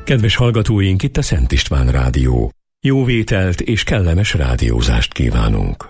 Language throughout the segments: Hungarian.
Kedves hallgatóink, itt a Szent István Rádió. Jó vételt és kellemes rádiózást kívánunk.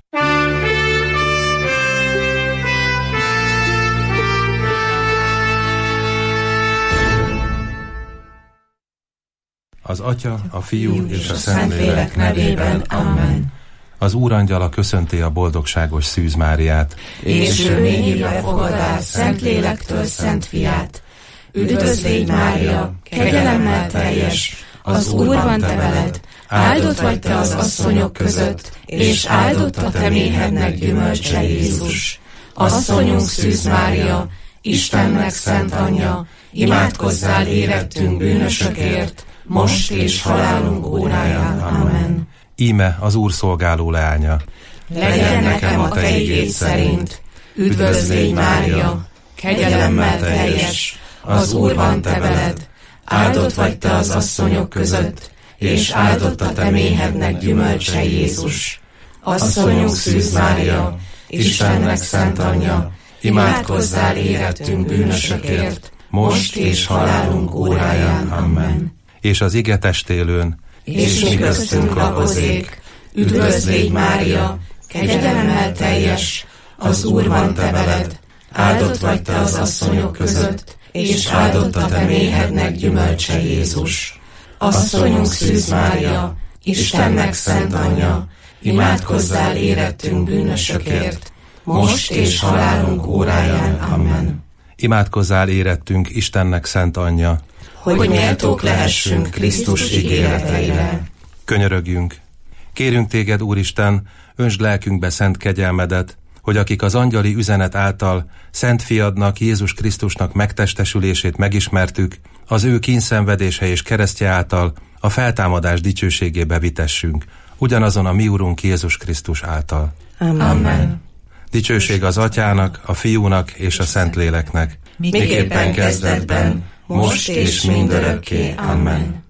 Az Atya, a Fiú és a Szentlélek nevében. Amen. Az Úrangyala köszönti a boldogságos Szűz Máriát. És ő még hívja fogadás Szentlélektől Szent Fiát. Üdvözl légy, Mária, kegyelemmel teljes, az Úr van te veled, áldott vagy te az asszonyok között, és áldott a te méhednek gyümölcse, Jézus. Asszonyunk Szűz Mária, Istennek szent anyja, imádkozzál érettünk bűnösökért, most és halálunk óráján. Amen. Íme az Úr szolgáló leánya. Legyen nekem a te igéd szerint. Üdvözl légy, Mária, kegyelemmel teljes, az Úr van te veled, áldott vagy te az asszonyok között, és áldott a te méhednek gyümölcse, Jézus. Asszonyunk Szűz Mária, Istennek szent anyja, imádkozzál érettünk bűnösökért, most és halálunk óráján. Amen. És az ige testélőn, és mi köztünk lakozék. Üdvözl légy, Mária, kegyelemmel teljes, az Úr van te veled, áldott vagy te az asszonyok között, és áldott a te méhednek gyümölcse, Jézus. Asszonyunk Szűz Mária, Istennek szent anyja, imádkozzál érettünk bűnösökért, most és halálunk óráján. Amen. Imádkozzál érettünk Istennek szent anyja, hogy méltók lehessünk Krisztus ígéreteire. Könyörögjünk! Kérünk téged, Úristen, öntsd lelkünkbe szent kegyelmedet, hogy akik az angyali üzenet által Szent Fiadnak, Jézus Krisztusnak megtestesülését megismertük, az ő kínszenvedése és keresztje által a feltámadás dicsőségébe vitessünk, ugyanazon a mi Urunk Jézus Krisztus által. Amen. Dicsőség az Atyának, a Fiúnak és a Szentléleknek, miképpen kezdetben, most és mindörökké. Amen.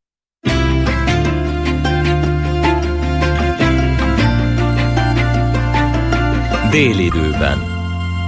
Délidőben.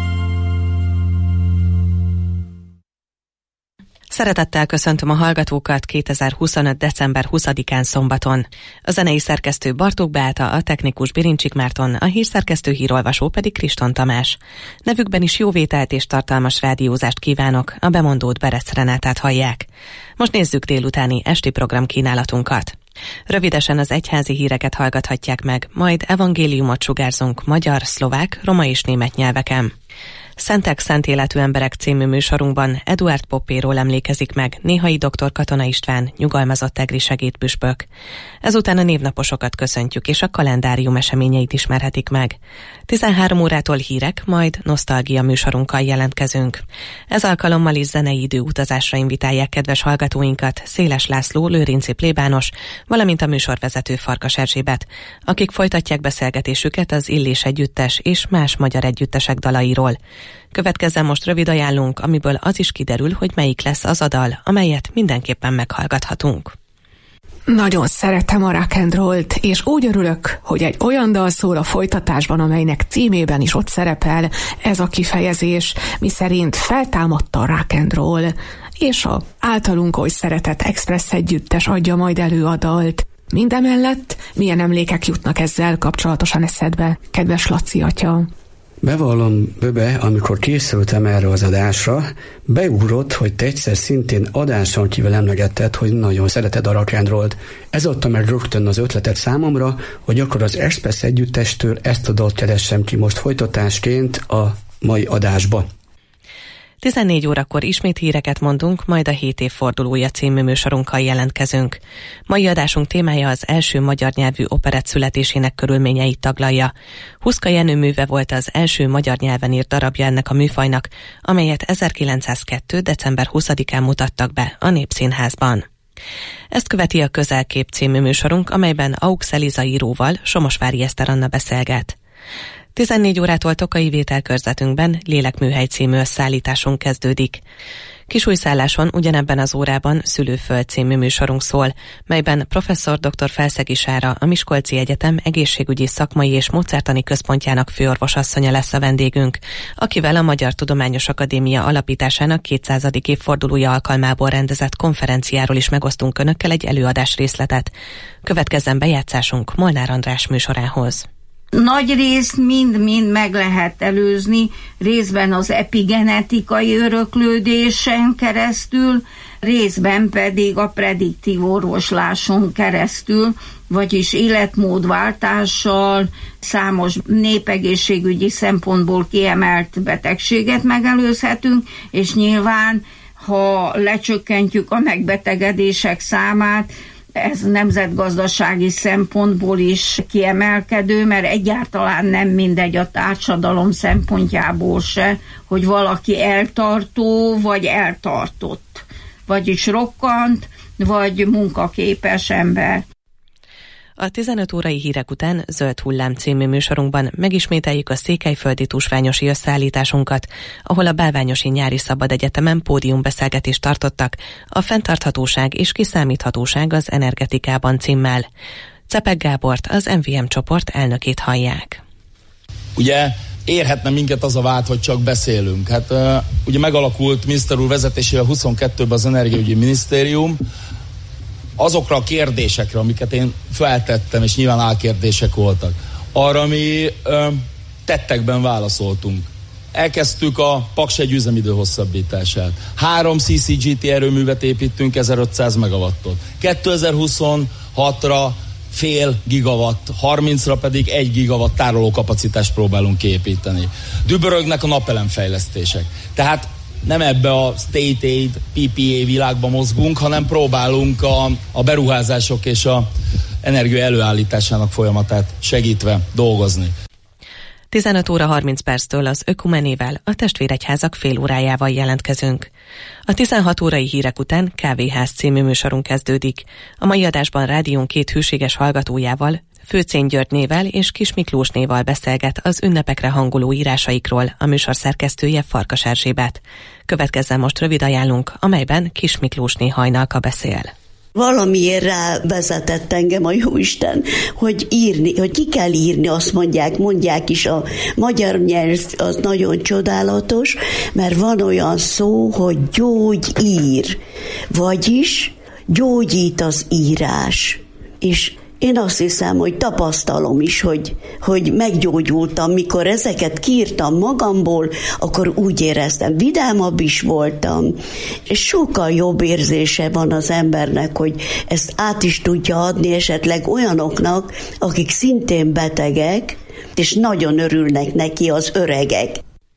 Szeretettel köszöntöm a hallgatókat 2025. december 20-án szombaton. A zenei szerkesztő Bartók Beáta, a technikus Birincsik Márton, a hírszerkesztő hírolvasó pedig Kriston Tamás. Nevükben is jó vételt és tartalmas rádiózást kívánok, a bemondót Berec Renátát hallják. Most nézzük délutáni esti programkínálatunkat. Rövidesen az egyházi híreket hallgathatják meg, majd evangéliumot sugárzunk magyar, szlovák, roma és német nyelveken. Szentek, szent életű emberek című műsorunkban Eduard Poppéról emlékezik meg Néhai dr. Katona István, nyugalmazott egri segédpüspök. Ezután a névnaposokat köszöntjük, és a kalendárium eseményeit ismerhetik meg. 13 órától hírek, majd nosztalgia műsorunkkal jelentkezünk. Ez alkalommal is zenei időutazásra invitálják kedves hallgatóinkat Széles László, Lőrinci plébános, valamint a műsorvezető Farkas Erzsébet, akik folytatják beszélgetésüket az Illés együttes és más magyar együttesek dalairól. Következzen most rövid ajánlónk, amiből az is kiderül, hogy melyik lesz az a dal, amelyet mindenképpen meghallgathatunk. Nagyon szeretem a rock and rollt, és úgy örülök, hogy egy olyan dal szól a folytatásban, amelynek címében is ott szerepel ez a kifejezés, miszerint feltámadta a rock and roll, és a általunk oly szeretett Express együttes adja majd elő a dalt. Mindemellett milyen emlékek jutnak ezzel kapcsolatosan eszedbe, kedves Laci atya? Bevallom, Böbe, amikor készültem erre az adásra, beugrott, hogy te egyszer szintén adáson kívül emlegetted, hogy nagyon szereted a rock and rollt. Ez adta meg rögtön az ötletet számomra, hogy akkor az Express együttestől ezt a dalt keressem ki most folytatásként a mai adásba. 14 órakor ismét híreket mondunk, majd a 7 évfordulója című műsorunkkal jelentkezünk. Mai adásunk témája az első magyar nyelvű operett születésének körülményeit taglalja. Huszka Jenő műve volt az első magyar nyelven írt darabja ennek a műfajnak, amelyet 1902. december 20-án mutattak be a Népszínházban. Ezt követi a Közelkép című műsorunk, amelyben Aux Eliza íróval Somosvári Eszter Anna beszélget. 14 órától Tokai vételkörzetünkben Lélekműhely című összeállításunk kezdődik. Kisújszálláson ugyanebben az órában Szülőföld című műsorunk szól, melyben professzor dr. Felszegi Sára, a Miskolci Egyetem egészségügyi szakmai és módszertani központjának főorvosasszonya lesz a vendégünk, akivel a Magyar Tudományos Akadémia alapításának 200. évfordulója alkalmából rendezett konferenciáról is megosztunk önökkel egy előadás részletet. Következzen bejátszásunk Molnár András műsorához. Nagy részt mind-mind meg lehet előzni, részben az epigenetikai öröklődésen keresztül, részben pedig a prediktív orvosláson keresztül, vagyis életmódváltással számos népegészségügyi szempontból kiemelt betegséget megelőzhetünk, és nyilván, ha lecsökkentjük a megbetegedések számát, ez nemzetgazdasági szempontból is kiemelkedő, mert egyáltalán nem mindegy a társadalom szempontjából se, hogy valaki eltartó vagy eltartott, vagyis rokkant, vagy munkaképes ember. A 15 órai hírek után Zöld hullám című műsorunkban megismételjük a székelyföldi tusványosi összeállításunkat, ahol a Bálványosi Nyári Szabad Egyetemen pódiumbeszélgetést tartottak a Fenntarthatóság és kiszámíthatóság az energetikában címmel. Cepek Gábort, az MVM csoport elnökét hallják. Ugye érhetne minket az a vád, hogy csak beszélünk. Hát ugye megalakult miniszter úr vezetésével 22-ben az Energiaügyi Minisztérium. Azokra a kérdésekre, amiket én feltettem, és nyilván álkérdések voltak, arra mi tettekben válaszoltunk. Elkezdtük a Paksegy üzemidő hosszabbítását. 3 CCGT erőművet építünk, 1500 megawattot. 2026-ra fél gigawatt, 30-ra pedig 1 gigawatt tárolókapacitást próbálunk kiépíteni. Dübörögnek a napelemfejlesztések. Tehát nem ebbe a state aid, PPA világba mozgunk, hanem próbálunk a beruházások és a energia előállításának folyamatát segítve dolgozni. 15 óra 30 perctől az Ökumenével, a Testvéregyházak fél órájával jelentkezünk. A 16 órai hírek után Kávéház című műsorunk kezdődik. A mai adásban rádión 2 hűséges hallgatójával, Főcén Györgynével és Kis Miklósnéval beszélget az ünnepekre hangoló írásaikról a műsor szerkesztője Farkas Erzsébet. Következzen most rövid ajánlunk, amelyben Kis Miklósné hajnalka beszél. Valamiért rávezetett engem a Jóisten, hogy írni, hogy ki kell írni, azt mondják is, a magyar nyelv az nagyon csodálatos, mert van olyan szó, hogy gyógyír, vagyis gyógyít az írás. És én azt hiszem, hogy tapasztalom is, hogy meggyógyultam, mikor ezeket kiírtam magamból, akkor úgy éreztem, vidámabb is voltam, és sokkal jobb érzése van az embernek, hogy ezt át is tudja adni esetleg olyanoknak, akik szintén betegek, és nagyon örülnek neki az öregek.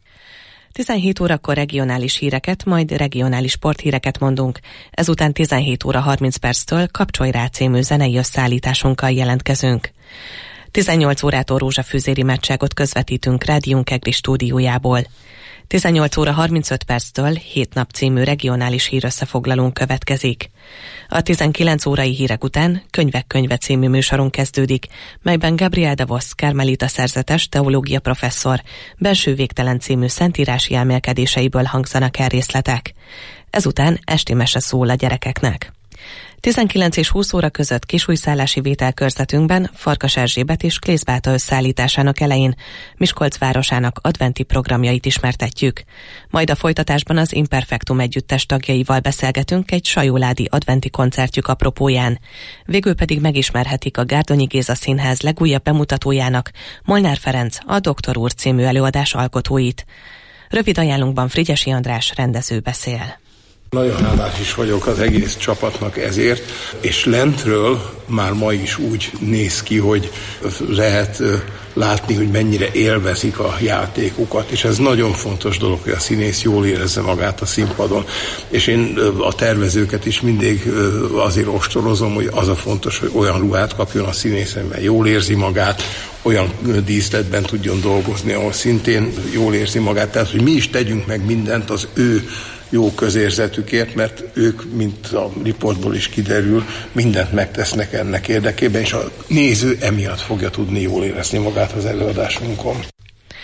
17 órakor regionális híreket, majd regionális sporthíreket mondunk. Ezután 17 óra 30 perctől Kapcsolj rá című zenei összeállításunkkal jelentkezünk. 18 órától rózsafűzéri imádságot közvetítünk Rádiónk Egri stúdiójából. 18 óra 35 perctől 7 nap című regionális hírösszefoglalónk következik. A 19 órai hírek után Könyvek könyve című műsorunk kezdődik, melyben Gabriel de Vos, karmelita szerzetes, teológia professzor, Belső végtelen című szentírási elmélkedéseiből hangzanak el részletek. Ezután esti mese szól a gyerekeknek. 19 és 20 óra között kisújszállási vételkörzetünkben Farkas Erzsébet és Klész Báta összeállításának elején Miskolc városának adventi programjait ismertetjük. Majd a folytatásban az Imperfektum együttes tagjaival beszélgetünk egy sajóládi adventi koncertjük apropóján. Végül pedig megismerhetik a Gárdonyi Géza Színház legújabb bemutatójának, Molnár Ferenc, a Doktor úr című előadás alkotóit. Rövid ajánlunkban Frigyesi András rendező beszél. Nagyon hálás is vagyok az egész csapatnak ezért, és lentről már ma is úgy néz ki, hogy lehet látni, hogy mennyire élvezik a játékukat, és ez nagyon fontos dolog, hogy a színész jól érezze magát a színpadon, és én a tervezőket is mindig azért ostorozom, hogy az a fontos, hogy olyan ruhát kapjon a színész, mert jól érzi magát, olyan díszletben tudjon dolgozni, ahol szintén jól érzi magát, tehát hogy mi is tegyünk meg mindent az ő jó közérzetükért, mert ők, mint a riportból is kiderül, mindent megtesznek ennek érdekében, és a néző emiatt fogja tudni jól érezni magát az előadásunkon.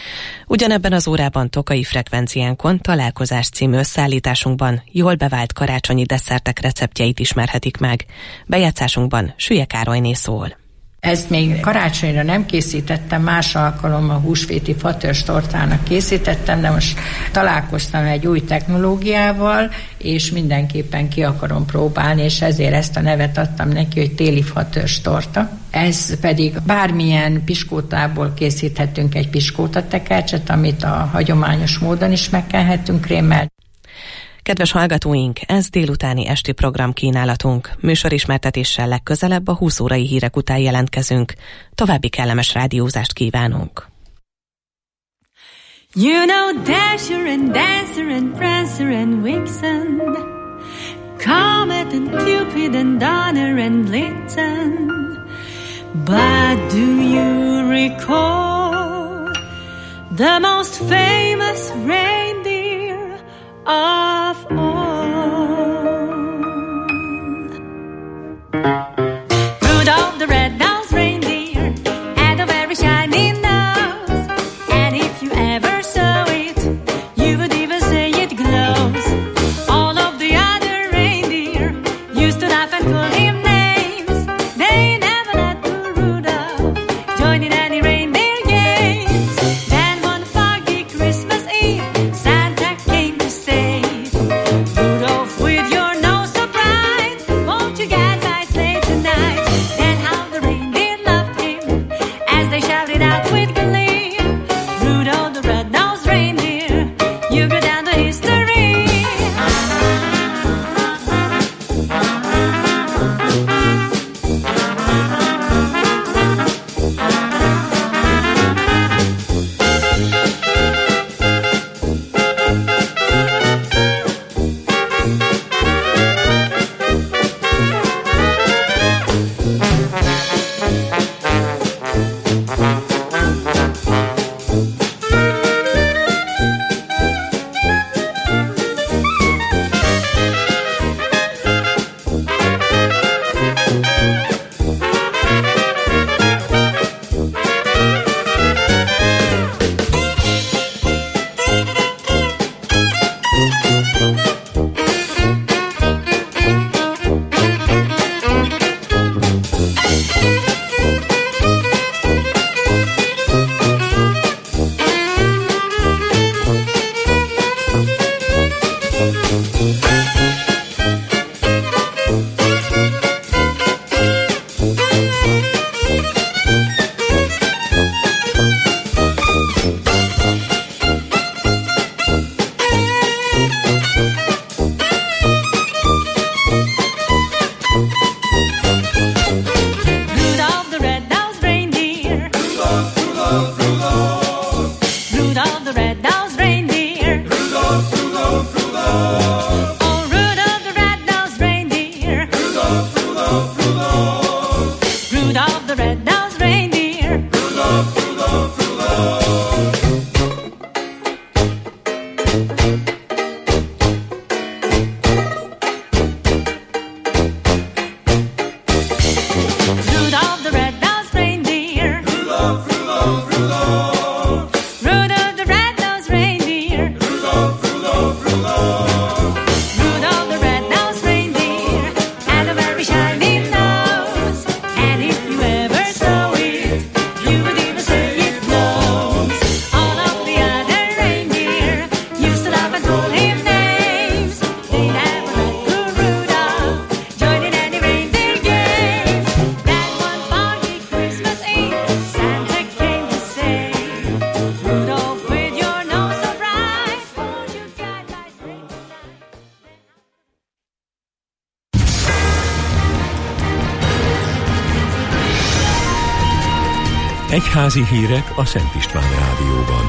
Ugyanebben az órában Tokai frekvenciánkon Találkozás című összeállításunkban jól bevált karácsonyi desszertek receptjeit ismerhetik meg. Bejátszásunkban Sülye Károlyné szól. Ezt még karácsonyra nem készítettem, más alkalommal húsvéti fatörstortának készítettem, de most találkoztam egy új technológiával, és mindenképpen ki akarom próbálni, és ezért ezt a nevet adtam neki, hogy téli fatörstorta. Ez pedig bármilyen piskótából készíthetünk egy piskótatekercset, amit a hagyományos módon is megkenhetünk krémmel. Kedves hallgatóink, ez délutáni esti programkínálatunk. Műsorismertetéssel legközelebb a 20 órai hírek után jelentkezünk. További kellemes rádiózást kívánunk. You know Dasher and Dancer and Prancer and Vixen, Comet and Cupid and Donner and Blitzen. But do you recall the most famous reindeer of all? Rudolph the red-nosed reindeer had a very shiny nose, and if you ever saw it, you would even say it glows. All of the other reindeer used to laugh and call him names. They never let poor Rudolph join in any reindeer games. Then one foggy Christmas Eve, Santa came to say, Rudolph, with your nose so bright, won't you get my sleigh tonight? Then how the reindeer loved him as they shouted out with glee, Rudolph the red-nosed reindeer, you go down to history. Rudolph the red-nosed reindeer, Rudolph, Rudolph, Rudolph the red-nosed reindeer, Rudolph, Rudolph, Rudolph. Oh, Rudolph the red-nosed reindeer, Rudolph, Rudolph, Rudolph, Rudolph the red-nosed reindeer, Rudolph, Rudolph, Rudolph. Rudolph the red-nosed reindeer, Rudolph, Rudolph, Rudolph, Rudolph the red-nosed reindeer, Rudolph, Rudolph, Rudolph, Rudolph the red-nosed reindeer had a very shiny nose, and if you ever saw it, you would even say it glows. All of the other reindeer used to laugh and call him names. They never let poor Rudolph join in any reindeer games. That one foggy Christmas Eve, Santa came to say, Rudolph, with your nose so bright, won't you guide my sleigh tonight? Egyházi hírek a Szent István Rádióban.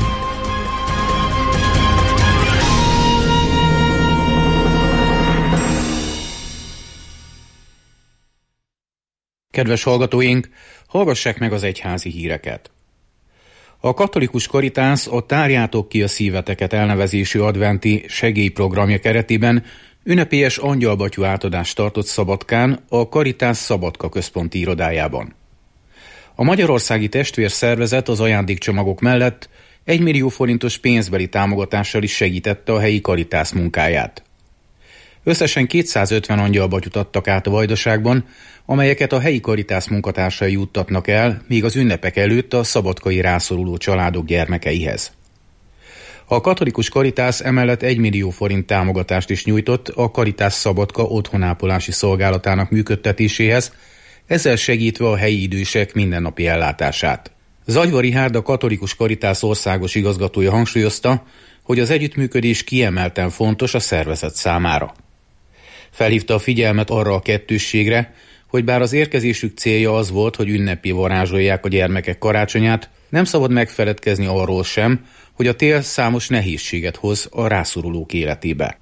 Kedves hallgatóink, hallgassák meg az egyházi híreket. A katolikus Caritas a Tárjátok ki a szíveteket elnevezésű adventi segélyprogramja keretében ünnepélyes angyalbatyú átadást tartott Szabadkán a Caritas Szabadka központi irodájában. A magyarországi testvérszervezet az ajándékcsomagok mellett 1 millió forintos pénzbeli támogatással is segítette a helyi Caritas munkáját. Összesen 250 angyalbatyut adtak át a Vajdaságban, amelyeket a helyi Caritas munkatársai juttatnak el, még az ünnepek előtt a szabadkai rászoruló családok gyermekeihez. A katolikus Caritas emellett 1 millió forint támogatást is nyújtott a Caritas Szabadka otthonápolási szolgálatának működtetéséhez, ezzel segítve a helyi idősek mindennapi ellátását. Zagyva Rihárd, a katolikus Caritas országos igazgatója hangsúlyozta, hogy az együttműködés kiemelten fontos a szervezet számára. Felhívta a figyelmet arra a kettősségre, hogy bár az érkezésük célja az volt, hogy ünnepi varázsolják a gyermekek karácsonyát, nem szabad megfeledkezni arról sem, hogy a tél számos nehézséget hoz a rászorulók életébe.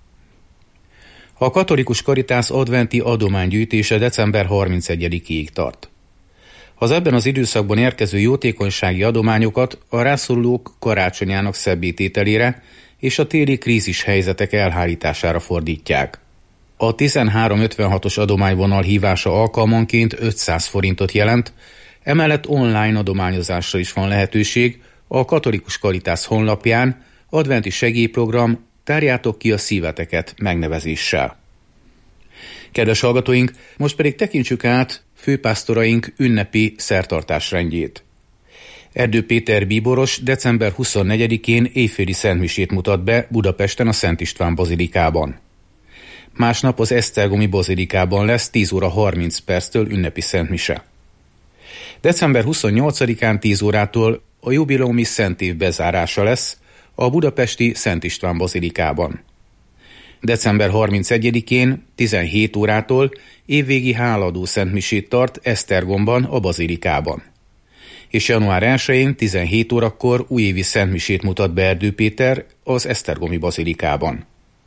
A katolikus Caritas adventi adománygyűjtése december 31-ig tart. Az ebben az időszakban érkező jótékonysági adományokat a rászorulók karácsonyának szebbé-tételére és a téli krízis helyzetek elhárítására fordítják. A 1356-os adományvonal hívása alkalmanként 500 forintot jelent, emellett online adományozásra is van lehetőség a katolikus Caritas honlapján, adventi segélyprogram Tárjátok ki a szíveteket megnevezéssel. Kedves hallgatóink, most pedig tekintsük át főpásztoraink ünnepi szertartásrendjét. Erdő Péter bíboros december 24-én éjféli szentmisét mutat be Budapesten a Szent István bazilikában. Másnap az Esztergomi bazilikában lesz 10 óra 30 perctől ünnepi szentmise. December 28-án 10 órától a jubileumi szentév bezárása lesz a budapesti Szent István bazilikában. December 31-én 17 órától évvégi hálaadó szentmisét tart Esztergomban a bazilikában. És január 1-én 17 órakor újévi szentmisét mutat be Erdő Péter az Esztergomi bazilikában.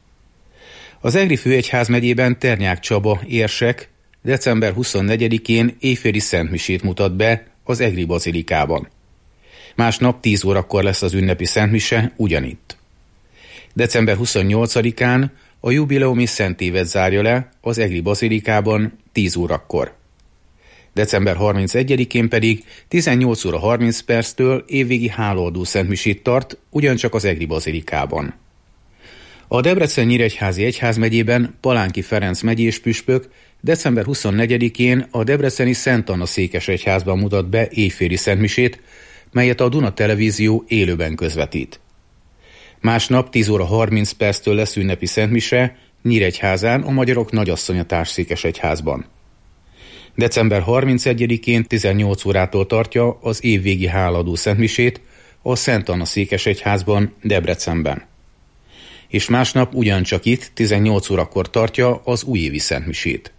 Az Egri főegyházmegyében Ternyák Csaba érsek december 24-én éjféli szentmisét mutat be az Egri bazilikában. Másnap 10 órakor lesz az ünnepi szentmise ugyanitt. December 28-án a jubileumi szentévet zárja le az Egri bazilikában 10 órakor. December 31-én pedig 18 óra 30 perctől évvégi hálaadó szentmisét tart ugyancsak az Egri bazilikában. A Debrecen-Nyíregyházi egyházmegyében Palánki Ferenc megyés püspök december 24-én a debreceni Szent Anna székesegyházban mutat be éjféli szentmisét, melyet a Duna Televízió élőben közvetít. Másnap 10 óra 30 perctől lesz ünnepi szentmise Nyíregyházán a Magyarok Nagyasszonya Társszékesegyházban. December 31-én 18 órától tartja az évvégi hálaadó szentmisét a Szent Anna székesegyházban Debrecenben. És másnap ugyancsak itt 18 órakor tartja az újévi szentmisét.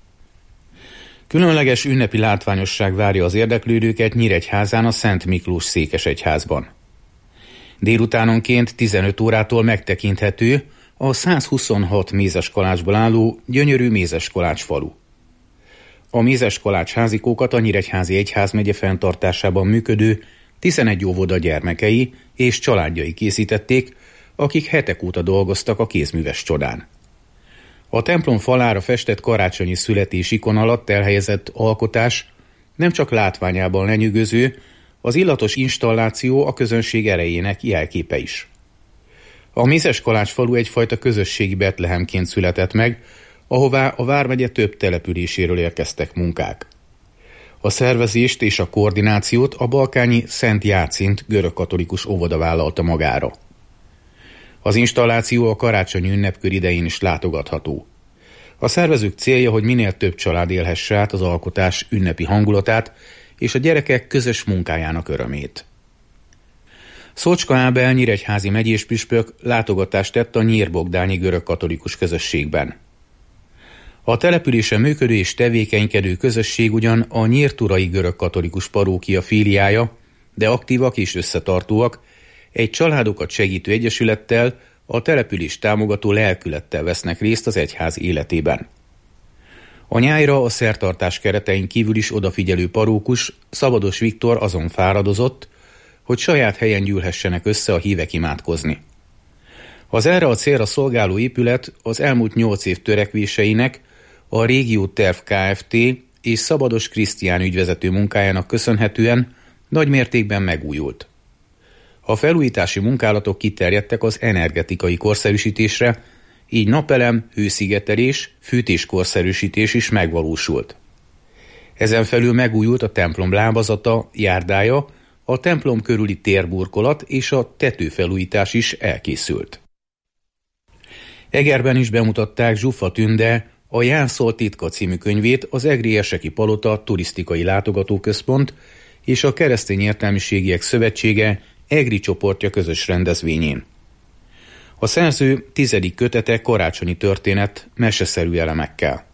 Különleges ünnepi látványosság várja az érdeklődőket Nyíregyházán a Szent Miklós székesegyházban. Délutánonként 15 órától megtekinthető a 126 mézeskalácsból álló gyönyörű Mézeskalács falu. A Mézeskalács házikókat a Nyíregyházi egyházmegye fenntartásában működő 11 óvoda gyermekei és családjai készítették, akik hetek óta dolgoztak a kézműves csodán. A templom falára festett karácsonyi születésikon alatt elhelyezett alkotás nem csak látványában lenyűgöző, az illatos installáció a közönség erejének jelképe is. A Mézeskalács falu egyfajta közösségi Betlehemként született meg, ahová a vármegye több településéről érkeztek munkák. A szervezést és a koordinációt a balkányi Szent Jácint görögkatolikus óvoda vállalta magára. Az installáció a karácsonyi ünnepkör idején is látogatható. A szervezők célja, hogy minél több család élhesse át az alkotás ünnepi hangulatát és a gyerekek közös munkájának örömét. Szócska Ábel nyíregyházi megyés püspök látogatást tett a nyírbogdányi görögkatolikus közösségben. A településen működő és tevékenykedő közösség ugyan a nyírturai görögkatolikus parókia filiája, de aktívak és összetartóak, egy családokat segítő egyesülettel, a település támogató lelkülettel vesznek részt az egyház életében. A nyájra a szertartás keretein kívül is odafigyelő parókus Szabados Viktor azon fáradozott, hogy saját helyen gyűlhessenek össze a hívek imádkozni. Az erre a célra szolgáló épület az elmúlt 8 év törekvéseinek, a Régió Terv Kft. És Szabados Krisztián ügyvezető munkájának köszönhetően nagy mértékben megújult. A felújítási munkálatok kiterjedtek az energetikai korszerűsítésre, így napelem, hőszigetelés, fűtéskorszerűsítés is megvalósult. Ezen felül megújult a templom lábazata, járdája, a templom körüli térburkolat és a tetőfelújítás is elkészült. Egerben is bemutatták Zsuffa Tünde a Jánszol titka című könyvét az Egri-Erseki Palota Turisztikai Látogatóközpont és a Keresztény Értelmiségiek Szövetsége Egri csoportja közös rendezvényén. A szerző 10. kötete karácsonyi történet meseszerű elemekkel.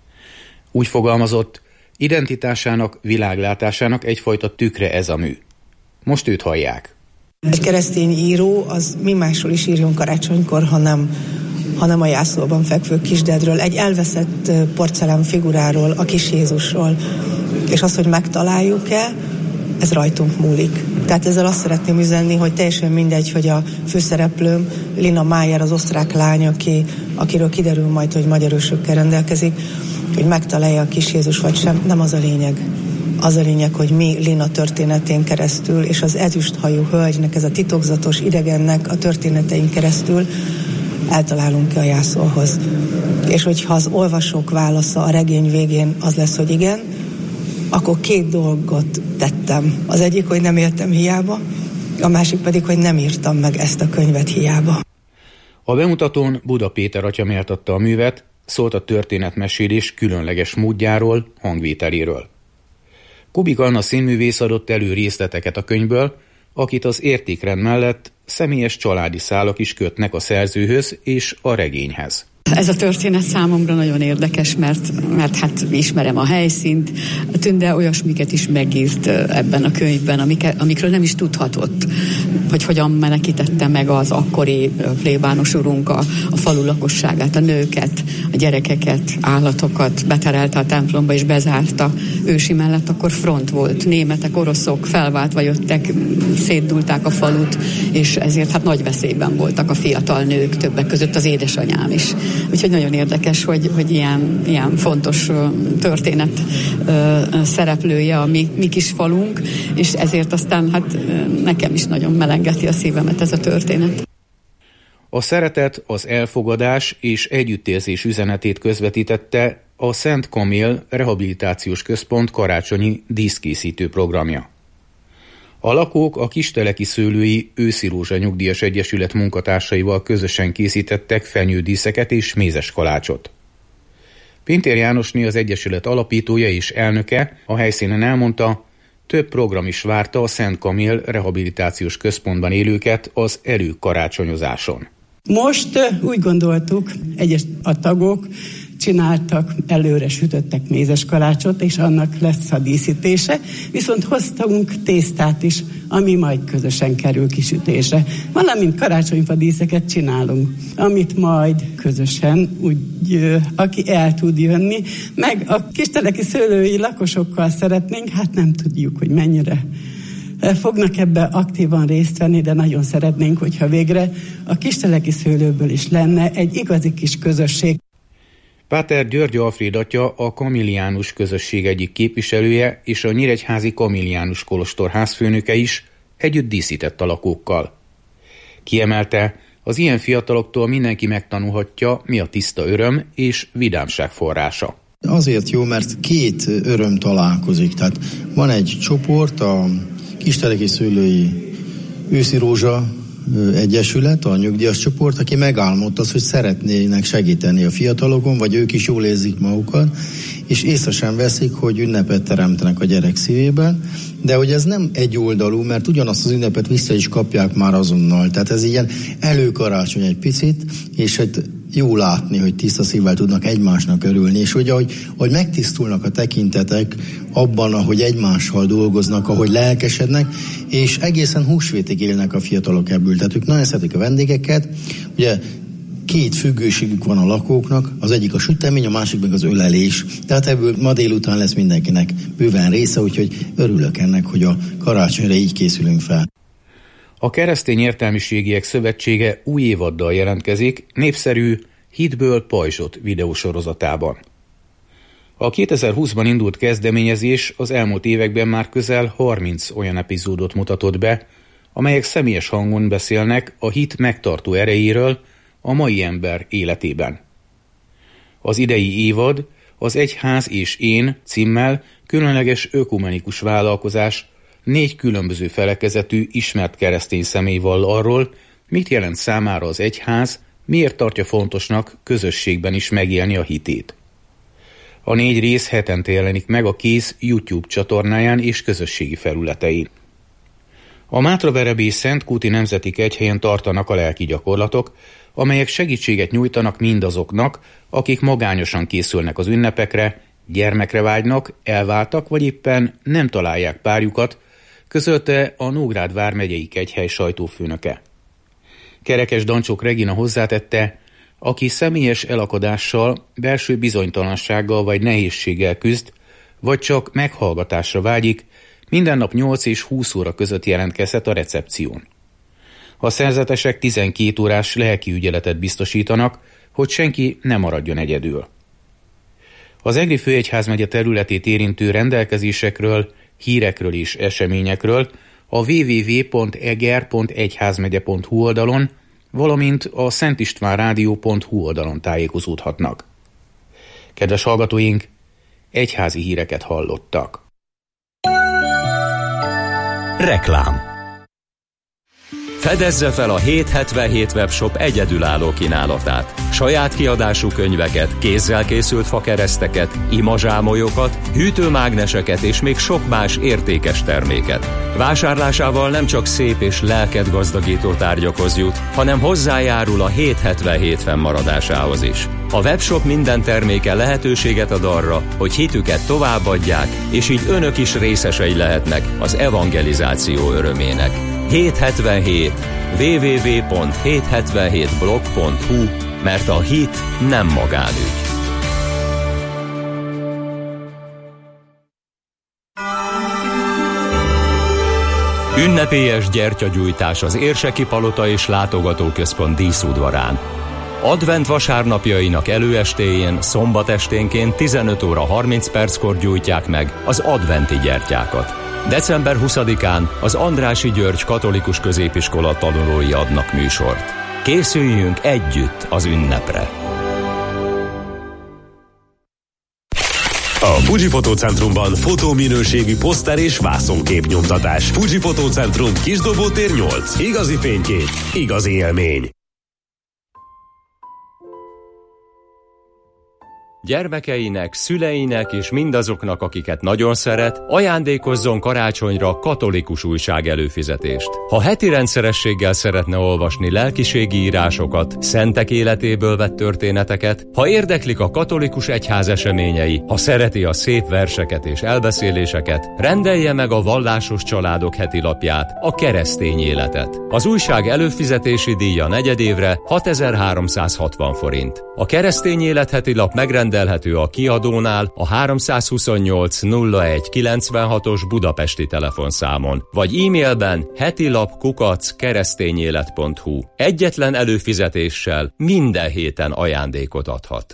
Úgy fogalmazott, identitásának, világlátásának egyfajta tükre ez a mű. Most őt hallják. Egy keresztény író az mi másról is írjon karácsonykor, hanem a jászolban fekvő kisdedről, egy elveszett porcelán figuráról, a kis Jézusról. És az, hogy megtaláljuk-e, ez rajtunk múlik. Tehát ezzel azt szeretném üzenni, hogy teljesen mindegy, hogy a főszereplőm Lina Májer, az osztrák lány, akiről kiderül majd, hogy magyar ősökkel rendelkezik, hogy megtalálja a kis Jézus vagy sem, nem az a lényeg. Az a lényeg, hogy mi Lina történetén keresztül, és az ezüsthajú hölgynek, ez a titokzatos idegennek a történetein keresztül eltalálunk-e a Jászolhoz. És hogyha az olvasók válasza a regény végén az lesz, hogy igen, akkor 2 dolgot tettem. Az egyik, hogy nem éltem hiába, a másik pedig, hogy nem írtam meg ezt a könyvet hiába. A bemutatón Buda Péter atya méltatta a művet, szólt a történetmesélés különleges módjáról, hangvételéről. Kubik Anna színművész adott elő részleteket a könyvből, akit az értékrend mellett személyes családi szálak is kötnek a szerzőhöz és a regényhez. Ez a történet számomra nagyon érdekes, mert hát ismerem a helyszínt. A Tünde olyasmiket is megírt ebben a könyvben, amikről nem is tudhatott, hogy hogyan menekítette meg az akkori plébános urunk a falu lakosságát, a nőket, a gyerekeket, állatokat, beterelte a templomba és bezárta. Ősi mellett akkor front volt, németek, oroszok felváltva jöttek, szétdulták a falut, és ezért hát nagy veszélyben voltak a fiatal nők, többek között az édesanyám is. Úgyhogy nagyon érdekes, hogy ilyen fontos történet szereplője a mi kis falunk, és ezért aztán hát nekem is nagyon melengeti a szívemet ez a történet. A szeretet, az elfogadás és együttérzés üzenetét közvetítette a Szent Kamil Rehabilitációs Központ karácsonyi díszkészítő programja. A lakók a Kisteleki Szőlői Őszi Rózsa Nyugdíjas Egyesület munkatársaival közösen készítettek fenyődíszeket és mézes kalácsot. Pintér Jánosné, az egyesület alapítója és elnöke a helyszínen elmondta, több program is várta a Szent Kamil Rehabilitációs Központban élőket az előkarácsonyozáson. Most úgy gondoltuk, a tagok csináltak, előre sütöttek mézes kalácsot, és annak lesz a díszítése, viszont hoztunk tésztát is, ami majd közösen kerül kisütésre. Valamint karácsonyfa díszeket csinálunk, amit majd közösen, úgy, aki el tud jönni, meg a kisteleki szőlői lakosokkal szeretnénk, hát nem tudjuk, hogy mennyire fognak ebbe aktívan részt venni, de nagyon szeretnénk, hogyha végre a kisteleki szőlőből is lenne egy igazi kis közösség. Páter György Alfréd atya a kamiliánus közösség egyik képviselője és a nyíregyházi kamiliánus kolostor házfőnöke is együtt díszített a lakókkal. Kiemelte, az ilyen fiataloktól mindenki megtanulhatja, mi a tiszta öröm és vidámság forrása. Azért jó, mert 2 öröm találkozik. Tehát van egy csoport, a Kisteleki Szőlői Őszi Rózsa Egyesület, a nyugdíjas csoport, aki megálmodta azt, hogy szeretnének segíteni a fiatalokon, vagy ők is jól érzik magukat, és észre sem veszik, hogy ünnepet teremtenek a gyerek szívében, de hogy ez nem egyoldalú, mert ugyanazt az ünnepet vissza is kapják már azonnal. Tehát ez ilyen előkarácsony egy picit, és hát jó látni, hogy tiszta szívvel tudnak egymásnak örülni, és hogy ahogy megtisztulnak a tekintetek abban, ahogy egymással dolgoznak, ahogy lelkesednek, és egészen húsvétig élnek a fiatalok ebből. Tehát ők nagyon szeretik a vendégeket, ugye 2 függőségük van a lakóknak, az egyik a sütemény, a másik meg az ölelés. Tehát ebből ma délután lesz mindenkinek bőven része, úgyhogy örülök ennek, hogy a karácsonyra így készülünk fel. A Keresztény Értelmiségiek Szövetsége új évaddal jelentkezik, népszerű Hitből pajzsot videósorozatában. A 2020-ban indult kezdeményezés az elmúlt években már közel 30 olyan epizódot mutatott be, amelyek személyes hangon beszélnek a hit megtartó erejéről a mai ember életében. Az idei évad az Egyház és én címmel különleges ökumenikus vállalkozás 4 különböző felekezetű ismert keresztény személy vall arról, mit jelent számára az egyház, miért tartja fontosnak közösségben is megélni a hitét. A 4 rész hetente jelenik meg a Kéz YouTube csatornáján és közösségi felületein. A Mátraverebély Szentkúti Nemzeti Kegyhelyen tartanak a lelki gyakorlatok, amelyek segítséget nyújtanak mindazoknak, akik magányosan készülnek az ünnepekre, gyermekre vágynak, elváltak vagy éppen nem találják párjukat, közölte a Nógrád vármegyei kegyhely sajtófőnöke. Kerekes Dancsok Regina hozzátette, aki személyes elakadással, belső bizonytalansággal vagy nehézséggel küzd, vagy csak meghallgatásra vágyik, minden nap 8 és 20 óra között jelentkezhet a recepción. A szerzetesek 12 órás lelki ügyeletet biztosítanak, hogy senki ne maradjon egyedül. Az Egri főegyházmegye területét érintő rendelkezésekről, hírekről és eseményekről a www.eger.egyházmegye.hu oldalon, valamint a szentistvánradio.hu oldalon tájékozódhatnak. Kedves hallgatóink, egyházi híreket hallottak. Reklám. Fedezze fel a 777 webshop egyedülálló kínálatát. Saját kiadású könyveket, kézzel készült fakereszteket, imazsámolyokat, hűtőmágneseket és még sok más értékes terméket. Vásárlásával nem csak szép és lelket gazdagító tárgyakhoz jut, hanem hozzájárul a 777 fennmaradásához is. A webshop minden terméke lehetőséget ad arra, hogy hitüket továbbadják, és így önök is részesei lehetnek az evangelizáció örömének. 777 www.777blog.hu, mert a hit nem magánügy. Ünnepélyes gyertyagyújtás az Érseki Palota és Látogatóközpont díszudvarán. Advent vasárnapjainak előestéjén, szombat esténként 15 óra 30 perckor gyújtják meg az adventi gyertyákat. December 20-án az Andrássy György Katolikus Középiskola tanulói adnak műsort. Készüljünk együtt az ünnepre! A Fuji Fotócentrumban fotóminőségű poszter és vászonképnyomtatás. Fuji Fotócentrum, Kisdobótér 8. Igazi fénykép, igazi élmény. Gyermekeinek, szüleinek és mindazoknak, akiket nagyon szeret, ajándékozzon karácsonyra katolikus újság előfizetést. Ha heti rendszerességgel szeretne olvasni lelkiségi írásokat, szentek életéből vett történeteket, ha érdeklik a katolikus egyház eseményei, ha szereti a szép verseket és elbeszéléseket, rendelje meg a Vallásos Családok heti lapját, a Keresztény Életet. Az újság előfizetési díja negyedévre 6360 forint. A Keresztény Élet heti lap megrendelhető a kiadónál a 328 01 96-os budapesti telefonszámon, vagy e-mailben hetilap@keresztényélet.hu. Egyetlen előfizetéssel minden héten ajándékot adhat.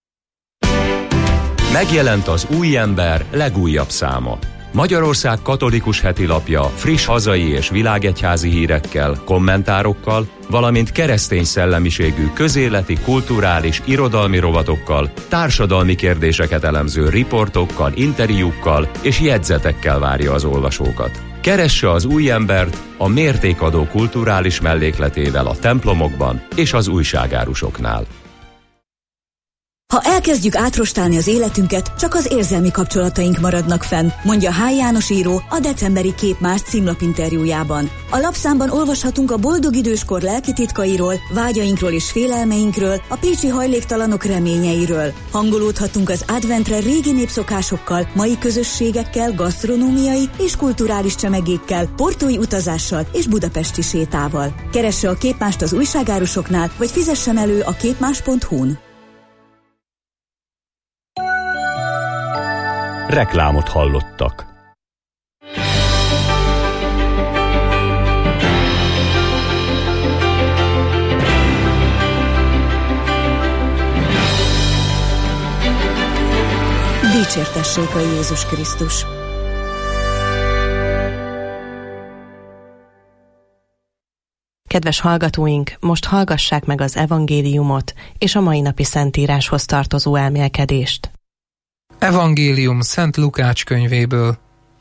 Megjelent az Új Ember legújabb száma. Magyarország katolikus hetilapja friss hazai és világegyházi hírekkel, kommentárokkal, valamint keresztény szellemiségű közéleti, kulturális, irodalmi rovatokkal, társadalmi kérdéseket elemző riportokkal, interjúkkal és jegyzetekkel várja az olvasókat. Keresse az Új Embert a mértékadó kulturális mellékletével a templomokban és az újságárusoknál. Ha elkezdjük átrostálni az életünket, csak az érzelmi kapcsolataink maradnak fenn, mondja H. János író a decemberi Képmás címlapinterjújában. A lapszámban olvashatunk a boldog időskor lelki titkairól, vágyainkról és félelmeinkről, a pécsi hajléktalanok reményeiről. Hangolódhatunk az adventre régi népszokásokkal, mai közösségekkel, gasztronómiai és kulturális csemegékkel, portói utazással és budapesti sétával. Keresse a Képmást az újságárusoknál, vagy fizessen elő a képmás.hu-n. Reklámot hallottak. Dicsértessék a Jézus Krisztus! Kedves hallgatóink, most hallgassák meg az evangéliumot és a mai napi szentíráshoz tartozó elmélkedést. Evangélium Szent Lukács könyvéből.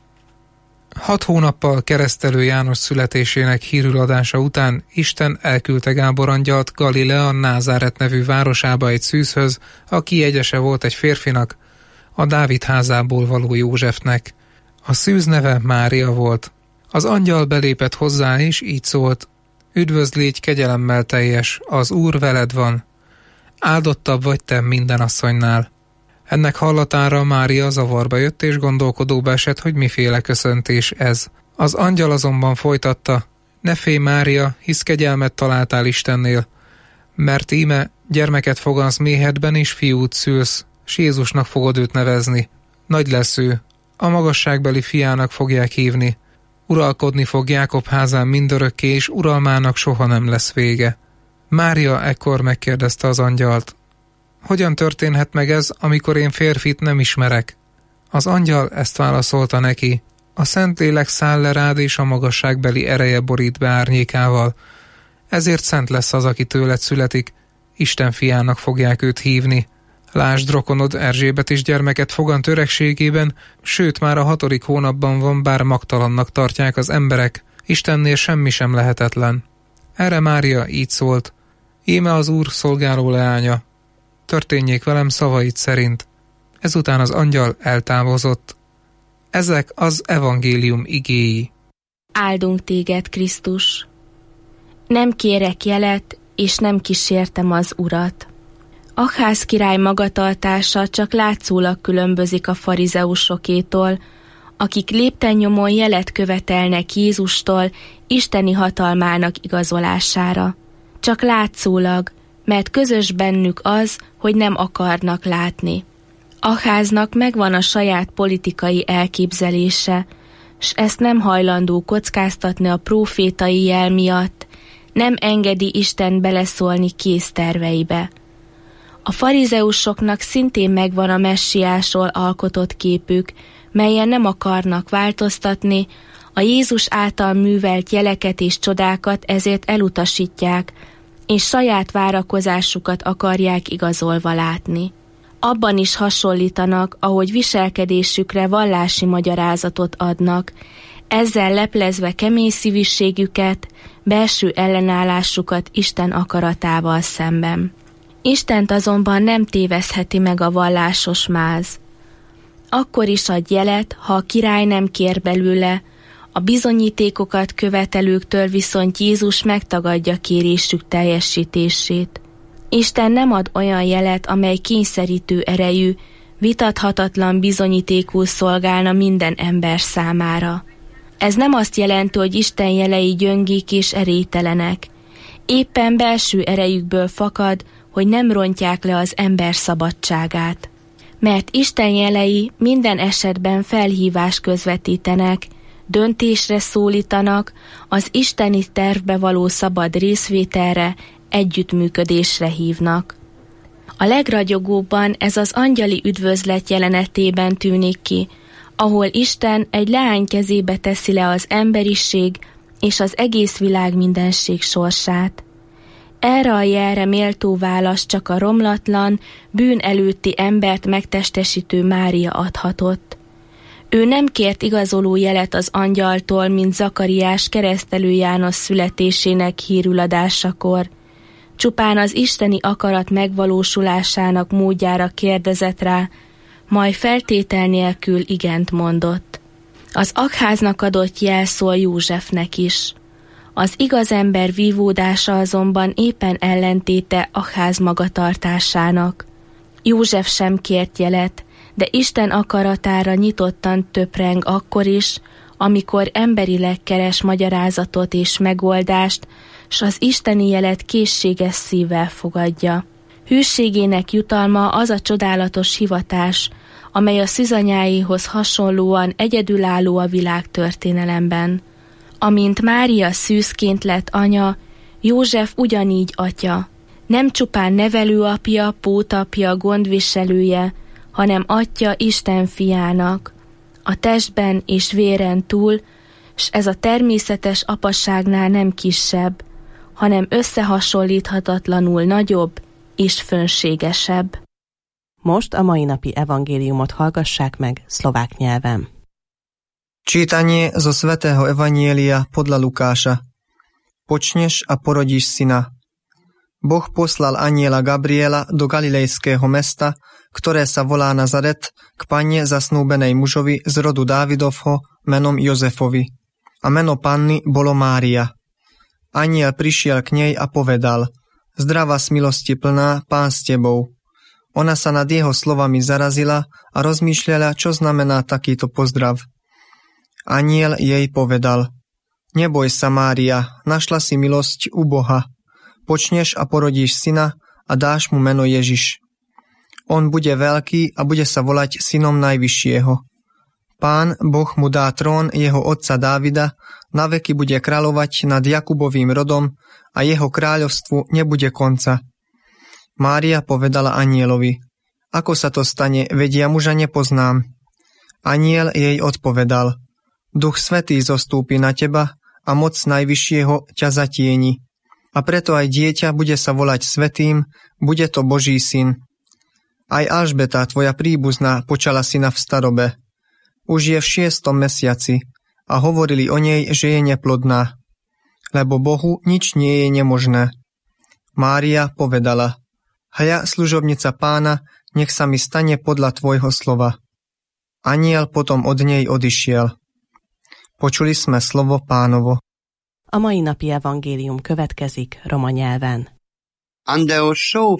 6 hónappal Keresztelő János születésének hírül adása után Isten elküldte Gábor angyalt Galilea Názáret nevű városába egy szűzhöz, aki jegyese volt egy férfinak, a Dávid házából való Józsefnek. A szűz neve Mária volt. Az angyal belépett hozzá, és így szólt: Üdvözl, légy kegyelemmel teljes, az Úr veled van. Áldottabb vagy te minden asszonynál. Ennek hallatára Mária zavarba jött, és gondolkodóba esett, hogy miféle köszöntés ez. Az angyal azonban folytatta: Ne félj, Mária, hisz kegyelmet találtál Istennél, mert íme gyermeket fogansz méhedben, és fiút szülsz, s Jézusnak fogod őt nevezni. Nagy lesz ő, a magasságbeli fiának fogják hívni. Uralkodni fog Jákob házán mindörökké, és uralmának soha nem lesz vége. Mária ekkor megkérdezte az angyalt: Hogyan történhet meg ez, amikor én férfit nem ismerek? Az angyal ezt válaszolta neki: A Szentlélek száll le rád, és a magasságbeli ereje borít be árnyékával. Ezért szent lesz az, aki tőled születik, Isten fiának fogják őt hívni. Lásd, rokonod Erzsébet is gyermeket fogant öregségében, sőt már a 6. hónapban van, bár magtalannak tartják az emberek, Istennél semmi sem lehetetlen. Erre Mária így szólt: Íme az Úr szolgáló leánya, történjék velem szavait szerint. Ezután az angyal eltávozott. Ezek az evangélium igéi. Áldunk téged, Krisztus! Nem kérek jelet, és nem kísértem az Urat. Akház király magatartása csak látszólag különbözik a farizeusokétól, akik léptennyomon jelet követelnek Jézustól isteni hatalmának igazolására. Csak látszólag, mert közös bennük az, hogy nem akarnak látni. Aháznak megvan a saját politikai elképzelése, s ezt nem hajlandó kockáztatni a prófétai jel miatt, nem engedi Isten beleszólni kész terveibe. A farizeusoknak szintén megvan a messiásról alkotott képük, melyen nem akarnak változtatni, a Jézus által művelt jeleket és csodákat ezért elutasítják, és saját várakozásukat akarják igazolva látni. Abban is hasonlítanak, ahogy viselkedésükre vallási magyarázatot adnak, ezzel leplezve kemény szívűségüket, belső ellenállásukat Isten akaratával szemben. Istent azonban nem tévezheti meg a vallásos máz. Akkor is ad jelet, ha a király nem kér belőle, a bizonyítékokat követelőktől viszont Jézus megtagadja kérésük teljesítését. Isten nem ad olyan jelet, amely kényszerítő erejű, vitathatatlan bizonyítékul szolgálna minden ember számára. Ez nem azt jelenti, hogy Isten jelei gyöngék és erélytelenek. Éppen belső erejükből fakad, hogy nem rontják le az ember szabadságát. Mert Isten jelei minden esetben felhívást közvetítenek, döntésre szólítanak, az isteni tervbe való szabad részvételre, együttműködésre hívnak. A legragyogóbban ez az angyali üdvözlet jelenetében tűnik ki, ahol Isten egy leány kezébe teszi le az emberiség és az egész világ mindenség sorsát. Erre a jelre méltó választ csak a romlatlan, bűn előtti embert megtestesítő Mária adhatott. Ő nem kért igazoló jelet az angyaltól, mint Zakariás keresztelő János születésének hírüladásakor. Csupán az isteni akarat megvalósulásának módjára kérdezett rá, majd feltétel nélkül igent mondott. Az Akháznak adott jel szól Józsefnek is. Az igaz ember vívódása azonban éppen ellentéte Akház magatartásának. József sem kért jelet, de Isten akaratára nyitottan töpreng akkor is, amikor emberileg keres magyarázatot és megoldást, s az isteni jelet készséges szívvel fogadja. Hűségének jutalma az a csodálatos hivatás, amely a szűzanyáihoz hasonlóan egyedülálló a világtörténelemben. Amint Mária szűzként lett anya, József ugyanígy atya. Nem csupán nevelőapja, pótapja, gondviselője, hanem atya Isten fiának, a testben és véren túl, s ez a természetes apaságnál nem kisebb, hanem összehasonlíthatatlanul nagyobb és fönségesebb. Most a mai napi evangéliumot hallgassák meg szlovák nyelven. Čítanie zo svätého Evanielia podľa Lukáša. Počneš a porodíš syna. Boh poslal anjela Gabriela do galilejského mesta, ktoré sa volá Nazaret, k panne zasnúbenej mužovi z rodu Dávidovho menom Jozefovi. A meno panny bolo Mária. Anjel prišiel k nej a povedal: Zdravá z milosti plná, Pán s tebou. Ona sa nad jeho slovami zarazila a rozmýšľala, čo znamená takýto pozdrav. Anjel jej povedal: Neboj sa, Mária, našla si milosť u Boha. Počneš a porodíš syna a dáš mu meno Ježiš. On bude veľký a bude sa volať synom Najvyššieho. Pán Boh mu dá trón jeho otca Dávida, naveky bude kráľovať nad Jakubovým rodom a jeho kráľovstvu nebude konca. Mária povedala anjelovi: Ako sa to stane, veď ja muža nepoznám. Anjel jej odpovedal: Duch Svätý zostúpi na teba a moc Najvyššieho ťa zatieni. A preto aj dieťa bude sa volať Svätým, bude to Boží syn. Aj Alžbeta, tvoja príbuzná, počala syna v starobe. Už je v 6. mesiaci a hovorili o nej, že je neplodná. Lebo Bohu nič nie je nemožné. Mária povedala: Hľa, služobnica Pána, nech sa mi stane podľa tvojho slova. Anjel potom od nej odišiel. Počuli sme slovo Pánovo. A mai napi evangélium következik roma nyelven. Andeo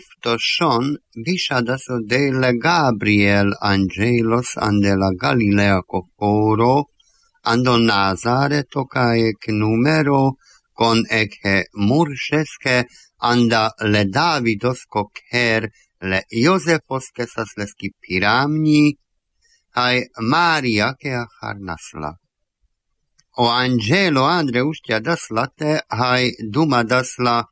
son visadaso dele Gabriel angelos andela Galilea coporo, ando Nazareto caec numero con ecce mursesque anda le Davidos cocer le Iosefos que sas leski piramni, ai Maria che acharnasla. O angelo Andreušťa dasla te haj duma dasla,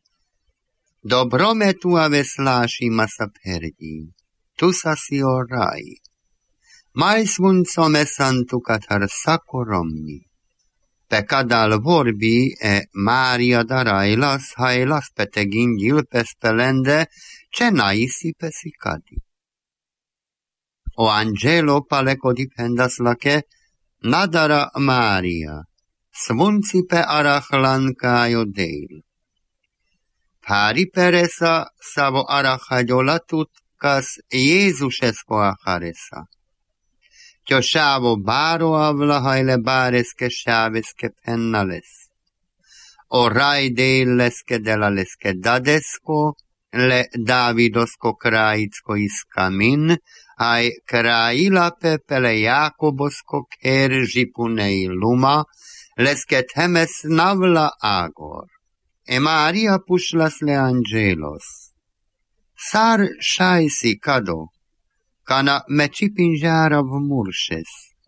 dobrome tua vesláši masa perdí, tu sa si o raj. Mai svuncome santu katar sakoromni. Pecadal vorbi e Maria darailas hailas petegin gilpes pelende, ce naisi pesicadi. O angelo paleko dipendas lake, nadara Maria. Svuncipe arachlankájo dél. Pári peresa savo arachagyolatut kas Jézusesko acharesa. Tyo sávo báro avlahajle báreske sáveske pennales. O raj dél leske dela leske dadesko, le Davidosko krajicko iskamin, aj krajila pepele Jakobosko ker žipunej luma, lesket hemes navla agor. E Maria pušlas le angelos. Sar šajsi kado, kana me čipinžara v muršes.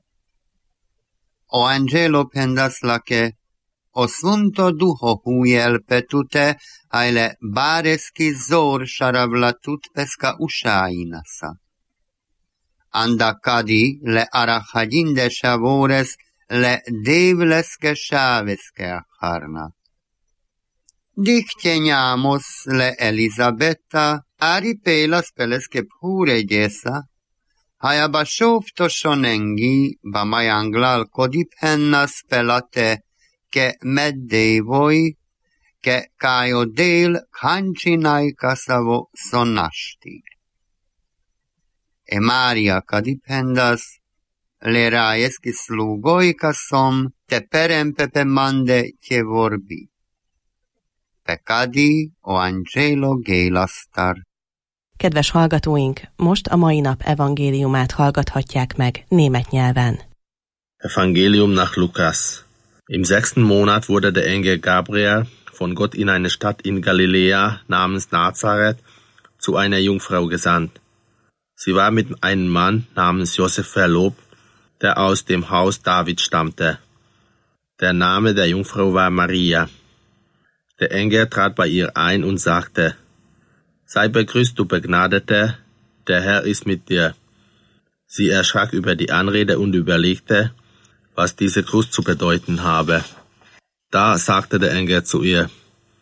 O angelo pendas lake, o svunto duho hujel petute, ajle bareski zor šaravla tut peska ušajinasa. Anda kadi le arachadinde šavores, le devleske šaveske acharna. Dicteniamos le Elisabetta, ari pelas peleske pure gesa, haja ba šofto šonengi, ba majanglal kodip hennas pelate, ke meddevoj, ke kajo del kančinaj kasavo sonashti. E Maria kadip hendas, le rajeski slugoj kasom, te perem pepe mande tje vorbi. Pekadi o angelo gélasztar. Kedves hallgatóink, most a mai nap evangéliumát hallgathatják meg német nyelven. Evangelium nach Lukas. Im 6. Monat wurde der Engel Gabriel von Gott in eine Stadt in Galiläa namens Nazareth zu einer Jungfrau gesandt. Sie war mit einem Mann namens Josef verlobt, der aus dem Haus David stammte. Der Name der Jungfrau war Maria. Der Engel trat bei ihr ein und sagte: Sei begrüßt, du Begnadete, der Herr ist mit dir. Sie erschrak über die Anrede und überlegte, was dieser Gruß zu bedeuten habe. Da sagte der Engel zu ihr: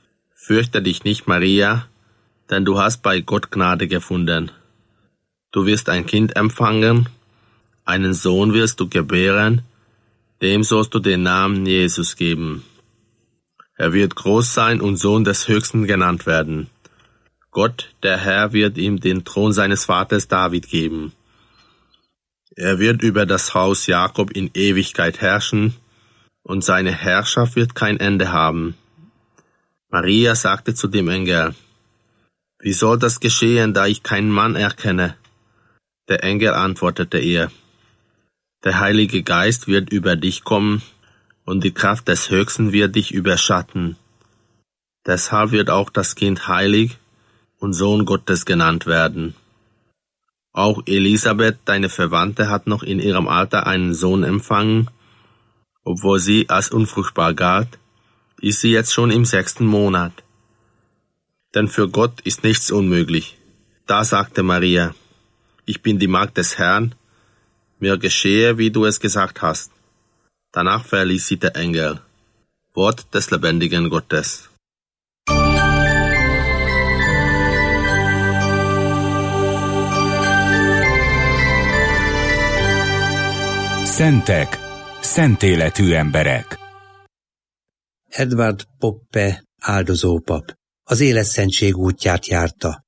Fürchte dich nicht, Maria, denn du hast bei Gott Gnade gefunden. Du wirst ein Kind empfangen, einen Sohn wirst du gebären, dem sollst du den Namen Jesus geben. Er wird groß sein und Sohn des Höchsten genannt werden. Gott, der Herr, wird ihm den Thron seines Vaters David geben. Er wird über das Haus Jakob in Ewigkeit herrschen, und seine Herrschaft wird kein Ende haben. Maria sagte zu dem Engel: Wie soll das geschehen, da ich keinen Mann erkenne? Der Engel antwortete ihr: Der Heilige Geist wird über dich kommen, und die Kraft des Höchsten wird dich überschatten. Deshalb wird auch das Kind heilig und Sohn Gottes genannt werden. Auch Elisabeth, deine Verwandte, hat noch in ihrem Alter einen Sohn empfangen. Obwohl sie als unfruchtbar galt, ist sie jetzt schon im 6. Monat. Denn für Gott ist nichts unmöglich. Da sagte Maria: Ich bin die Magd des Herrn, mir geschehe, wie du es gesagt hast. Danach verließ sie der Engel. Wort des lebendigen Gottes. Szentek, szentéletű emberek. Edward Poppe áldozópap az életszentség útját járta.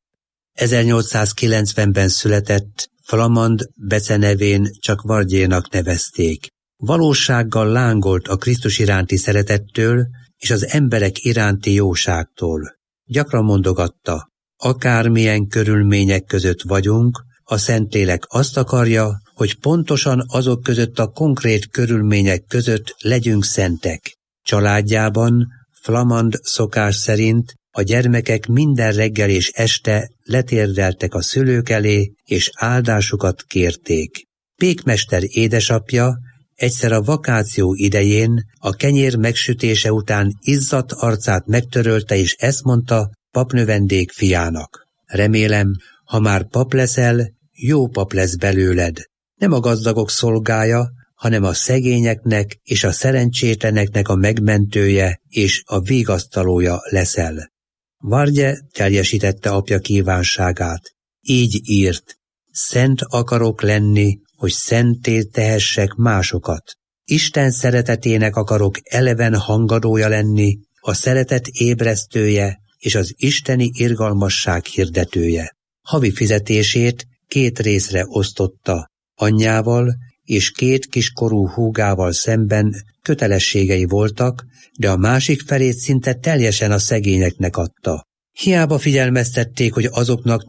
1890-ben született, flamand becenevén csak Vargyénak nevezték. Valósággal lángolt a Krisztus iránti szeretettől és az emberek iránti jóságtól. Gyakran mondogatta: akármilyen körülmények között vagyunk, a Szentlélek azt akarja, hogy pontosan azok között a konkrét körülmények között legyünk szentek. Családjában, flamand szokás szerint a gyermekek minden reggel és este letérdeltek a szülők elé, és áldásukat kérték. Pékmester édesapja egyszer a vakáció idején a kenyér megsütése után izzadt arcát megtörölte, és ezt mondta papnövendék fiának: remélem, ha már pap leszel, jó pap lesz belőled. Nem a gazdagok szolgája, hanem a szegényeknek és a szerencsétleneknek a megmentője és a vigasztalója leszel. Vargye teljesítette apja kívánságát. Így írt: szent akarok lenni, hogy szenté tehessek másokat. Isten szeretetének akarok eleven hangadója lenni, a szeretet ébresztője és az isteni irgalmasság hirdetője. Havi fizetését 2 részre osztotta. Anyjával és 2 kiskorú húgával szemben kötelességei voltak, de a másik felét szinte teljesen a szegényeknek adta. Hiába figyelmeztették, hogy azoknak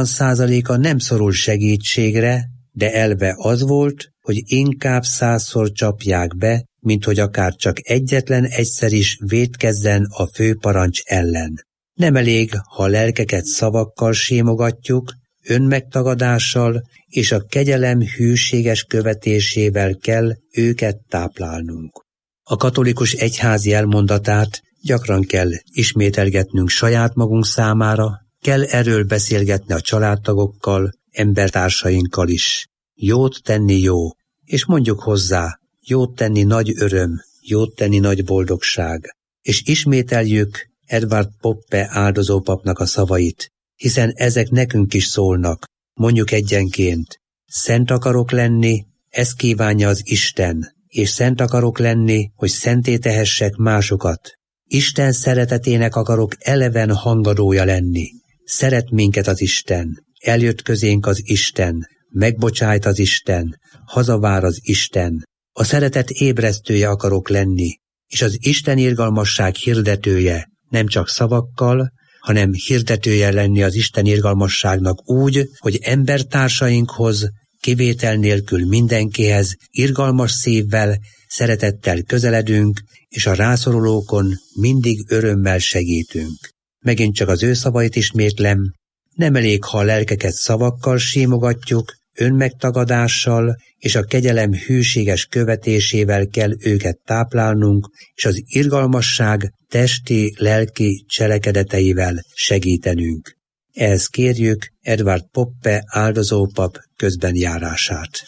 80%-a nem szorul segítségre, de elve az volt, hogy inkább 100-szor csapják be, mint hogy akár csak egyetlen egyszer is vétkezzen a főparancs ellen. Nem elég, ha a lelkeket szavakkal sémogatjuk, önmegtagadással és a kegyelem hűséges követésével kell őket táplálnunk. A katolikus egyházi elmondatát gyakran kell ismételgetnünk saját magunk számára, kell erről beszélgetni a családtagokkal, embertársainkkal is. Jót tenni jó, és mondjuk hozzá, jót tenni nagy öröm, jót tenni nagy boldogság. És ismételjük Edward Poppe áldozópapnak a szavait, hiszen ezek nekünk is szólnak. Mondjuk egyenként: szent akarok lenni, ezt kívánja az Isten, és szent akarok lenni, hogy szenté tehessek másokat. Isten szeretetének akarok eleven hangadója lenni. Szeret minket az Isten, eljött közénk az Isten, megbocsájt az Isten, hazavár az Isten. A szeretet ébresztője akarok lenni, és az Isten irgalmasság hirdetője, nem csak szavakkal, hanem hirdetője lenni az Isten irgalmasságnak úgy, hogy embertársainkhoz, kivétel nélkül mindenkihez irgalmas szívvel, szeretettel közeledünk, és a rászorulókon mindig örömmel segítünk. Megint csak az ő szavait ismétlem: nem elég, ha a lelkeket szavakkal símogatjuk, önmegtagadással és a kegyelem hűséges követésével kell őket táplálnunk, és az irgalmasság testi, lelki cselekedeteivel segítenünk. Ehhez kérjük Edward Poppe áldozópap közbenjárását.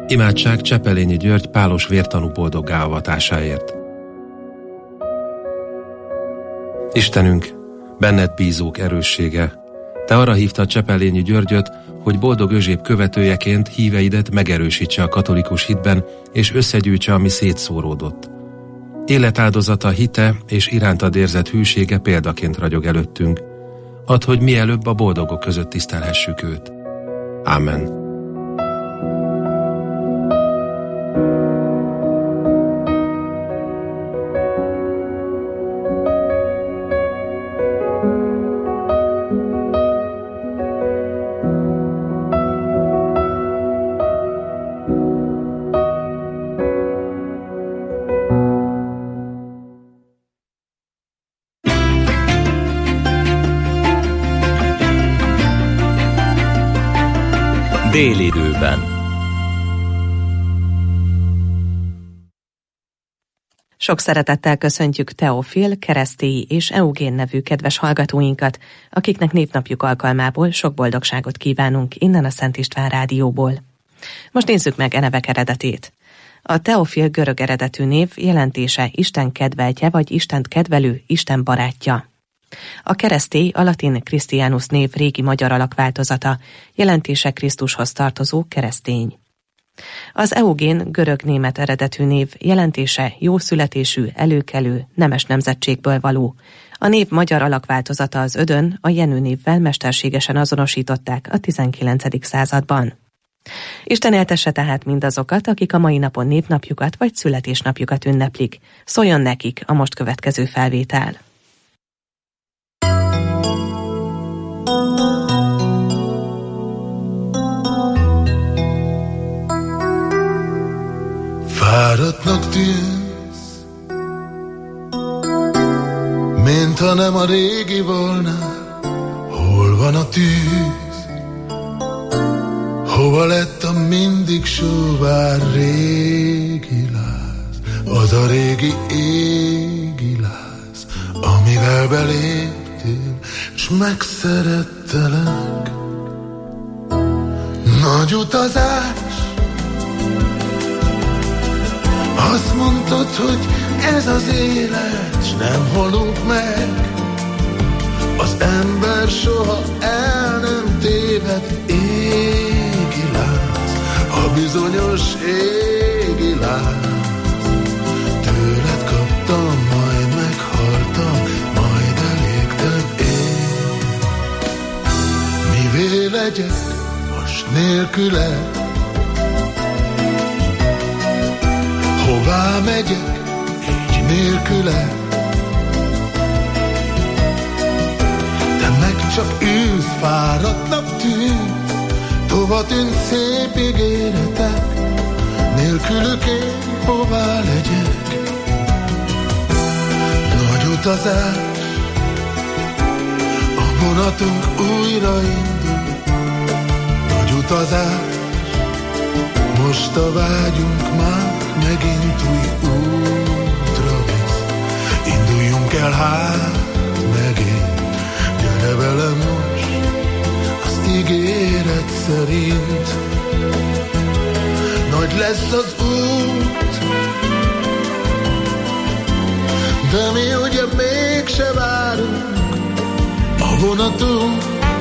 Imádság Csepelényi György pálos vértanú boldoggá avatásáért. Istenünk, benned bízók erőssége, te arra hívtad Csepelényi Györgyöt, hogy boldog özséb követőjeként híveidet megerősítse a katolikus hitben, és összegyűjtse, ami szétszóródott. Életáldozata, hite és irántad érzett hűsége példaként ragyog előttünk. Add, hogy mielőbb a boldogok között tisztelhessük őt. Ámen. Délidőben. Sok szeretettel köszöntjük Teofil, Keresztélyi és Eugén nevű kedves hallgatóinkat, akiknek névnapjuk alkalmából sok boldogságot kívánunk innen a Szent István Rádióból. Most nézzük meg e nevek eredetét. A Teofil görög eredetű név jelentése Isten kedveltje vagy Istent kedvelő, Isten barátja. A Keresztély a latin Christianus név régi magyar alakváltozata, jelentése Krisztushoz tartozó keresztény. Az Eugén görög-német eredetű név jelentése jó születésű, előkelő, nemes nemzetségből való. A név magyar alakváltozata az Ödön a Jenő névvel mesterségesen azonosították a 19. században. Isten éltesse tehát mindazokat, akik a mai napon névnapjukat vagy születésnapjukat ünneplik. Szóljon nekik a most következő felvétel. Fáradtnak tűnsz, mintha nem a régi volna. Hol van a tűz? Hova lett a mindig sóvár régi láz? Az a régi égi láz, amivel beléptél, s megszerettelek. Nagy utazás, azt mondtad, hogy ez az élet, s nem halunk meg. Az ember soha el nem téved, égi láz, a bizonyos égi láz. Tőled kaptam, majd meghaltam, majd elégtem én. Mivé legyek most nélküled? Hová megyek így nélküle? Te meg csak ülsz, fáradtnak tűnsz, tova tűnt szép ígéretek, nélkülük én hová legyek? Nagy utazás, a vonatunk újraindul. Nagy utazás, most a vágyunk már megint új útra visz. Induljunk el hát megint, gyere velem most az ígéret szerint. Nagy lesz az út, de mi ugye mégse várunk. A vonatunk